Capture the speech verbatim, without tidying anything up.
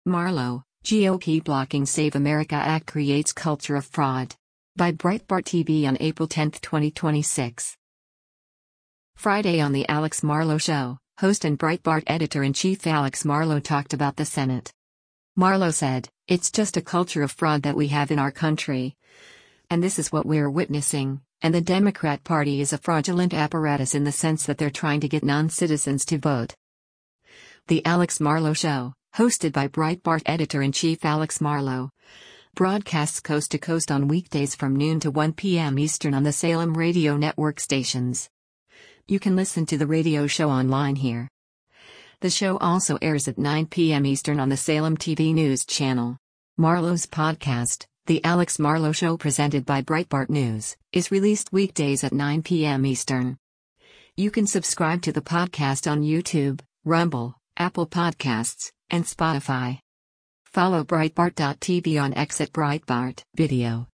Marlow, G O P blocking Save America Act creates culture of fraud. By Breitbart T V on April tenth, twenty twenty-six. Friday on The Alex Marlow Show, host and Breitbart editor-in-chief Alex Marlow talked about the Senate. Marlow said, "It's just a culture of fraud that we have in our country. And this is what we're witnessing, and the Democrat Party is a fraudulent apparatus in the sense that they're trying to get non-citizens to vote." The Alex Marlow Show, hosted by Breitbart editor-in-chief Alex Marlow, broadcasts coast to coast on weekdays from noon to one p m Eastern on the Salem Radio Network stations. You can listen to the radio show online here. The show also airs at nine p m Eastern on the Salem T V News channel. Marlow's podcast, The Alex Marlow Show presented by Breitbart News, is released weekdays at nine p m Eastern. You can subscribe to the podcast on YouTube, Rumble, Apple Podcasts, and Spotify. Follow Breitbart dot T V on X at Breitbart Video.